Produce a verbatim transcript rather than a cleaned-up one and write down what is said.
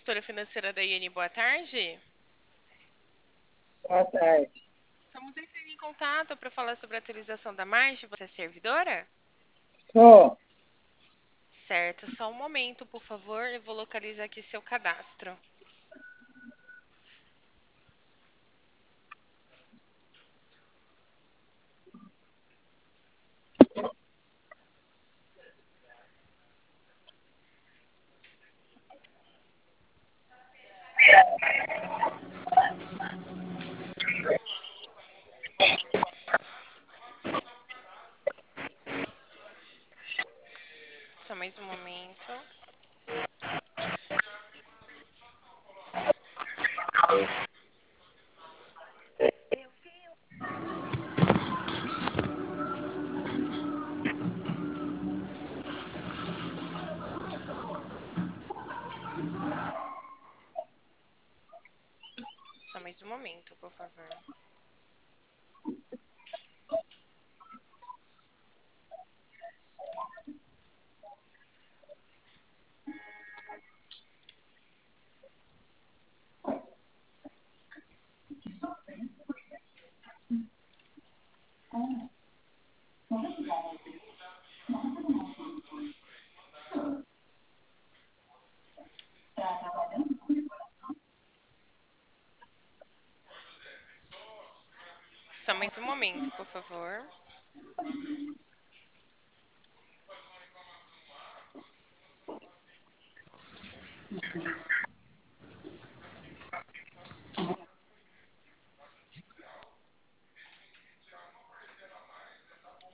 gestora financeira da I N, boa tarde. Boa tarde. Estamos entrando em contato para falar sobre a atualização da margem. Você é servidora? Só, Certo, só um momento, por favor. Eu vou localizar aqui seu cadastro. Só mais um momento. Só mais um momento, por favor. Só mais um momento, por favor.